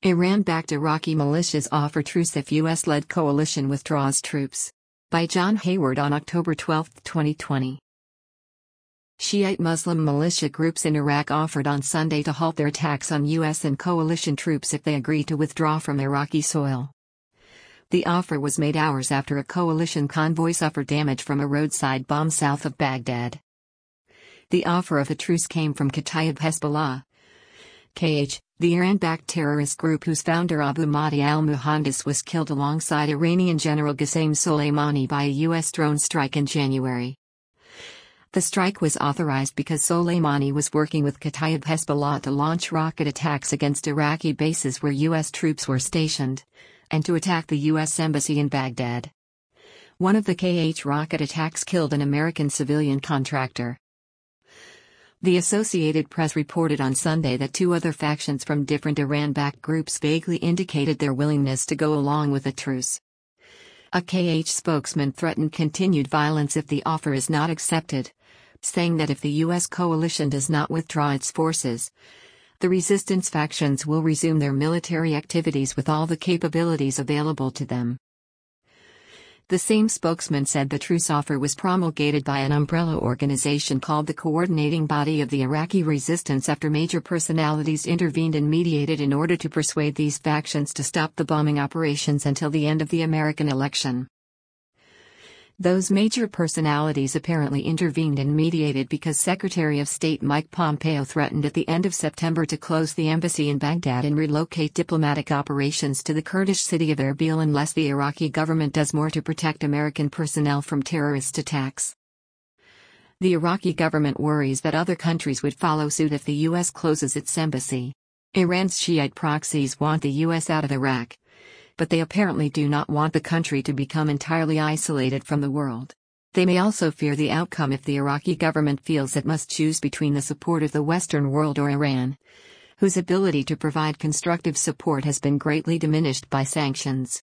Iran-backed Iraqi militias offer truce if U.S.-led coalition withdraws troops. By John Hayward on October 12, 2020. Shiite Muslim militia groups in Iraq offered on Sunday to halt their attacks on U.S. and coalition troops if they agree to withdraw from Iraqi soil. The offer was made hours after a coalition convoy suffered damage from a roadside bomb south of Baghdad. The offer of a truce came from Kataib Hezbollah, KH, the Iran-backed terrorist group whose founder Abu Mahdi al-Muhandis was killed alongside Iranian General Qasem Soleimani by a U.S. drone strike in January. The strike was authorized because Soleimani was working with Kataib Hezbollah to launch rocket attacks against Iraqi bases where U.S. troops were stationed, and to attack the U.S. Embassy in Baghdad. One of the KH rocket attacks killed an American civilian contractor. The Associated Press reported on Sunday that two other factions from different Iran-backed groups vaguely indicated their willingness to go along with a truce. A KH spokesman threatened continued violence if the offer is not accepted, saying that if the U.S. coalition does not withdraw its forces, the resistance factions will resume their military activities with all the capabilities available to them. The same spokesman said the truce offer was promulgated by an umbrella organization called the Coordinating Body of the Iraqi Resistance after major personalities intervened and mediated in order to persuade these factions to stop the bombing operations until the end of the American election. Those major personalities apparently intervened and mediated because Secretary of State Mike Pompeo threatened at the end of September to close the embassy in Baghdad and relocate diplomatic operations to the Kurdish city of Erbil unless the Iraqi government does more to protect American personnel from terrorist attacks. The Iraqi government worries that other countries would follow suit if the U.S. closes its embassy. Iran's Shiite proxies want the U.S. out of Iraq, but they apparently do not want the country to become entirely isolated from the world. They may also fear the outcome if the Iraqi government feels it must choose between the support of the Western world or Iran, whose ability to provide constructive support has been greatly diminished by sanctions.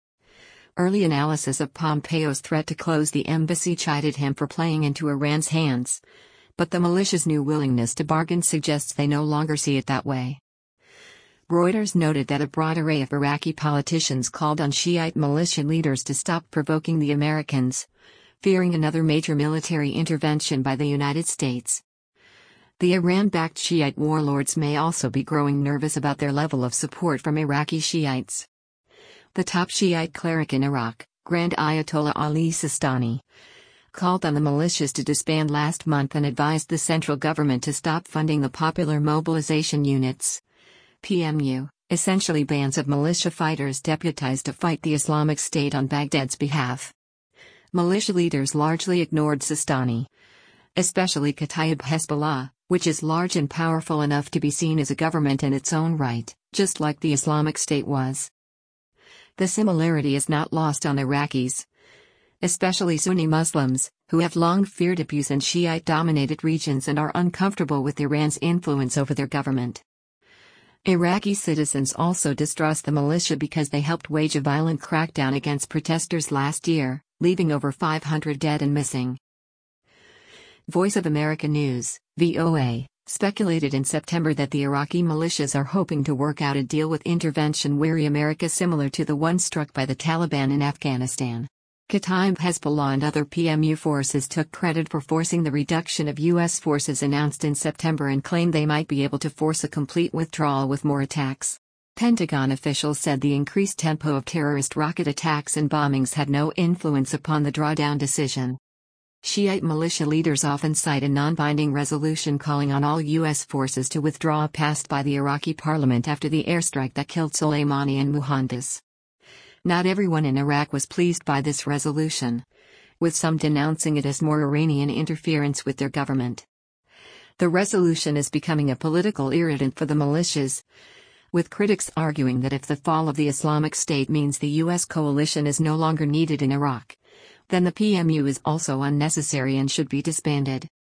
Early analysis of Pompeo's threat to close the embassy chided him for playing into Iran's hands, but the militia's new willingness to bargain suggests they no longer see it that way. Reuters noted that a broad array of Iraqi politicians called on Shiite militia leaders to stop provoking the Americans, fearing another major military intervention by the United States. The Iran-backed Shiite warlords may also be growing nervous about their level of support from Iraqi Shiites. The top Shiite cleric in Iraq, Grand Ayatollah Ali Sistani, called on the militias to disband last month and advised the central government to stop funding the Popular Mobilization Units, PMU, essentially bands of militia fighters deputized to fight the Islamic State on Baghdad's behalf. Militia leaders largely ignored Sistani, especially Kataib Hezbollah, which is large and powerful enough to be seen as a government in its own right, just like the Islamic State was. The similarity is not lost on Iraqis, especially Sunni Muslims, who have long feared abuse in Shiite-dominated regions and are uncomfortable with Iran's influence over their government. Iraqi citizens also distrust the militia because they helped wage a violent crackdown against protesters last year, leaving over 500 dead and missing. Voice of America News, VOA, speculated in September that the Iraqi militias are hoping to work out a deal with intervention-weary America similar to the one struck by the Taliban in Afghanistan. Kataib Hezbollah and other PMU forces took credit for forcing the reduction of U.S. forces announced in September and claimed they might be able to force a complete withdrawal with more attacks. Pentagon officials said the increased tempo of terrorist rocket attacks and bombings had no influence upon the drawdown decision. Shiite militia leaders often cite a non-binding resolution calling on all U.S. forces to withdraw passed by the Iraqi parliament after the airstrike that killed Soleimani and Muhandis. Not everyone in Iraq was pleased by this resolution, with some denouncing it as more Iranian interference with their government. The resolution is becoming a political irritant for the militias, with critics arguing that if the fall of the Islamic State means the U.S. coalition is no longer needed in Iraq, then the PMU is also unnecessary and should be disbanded.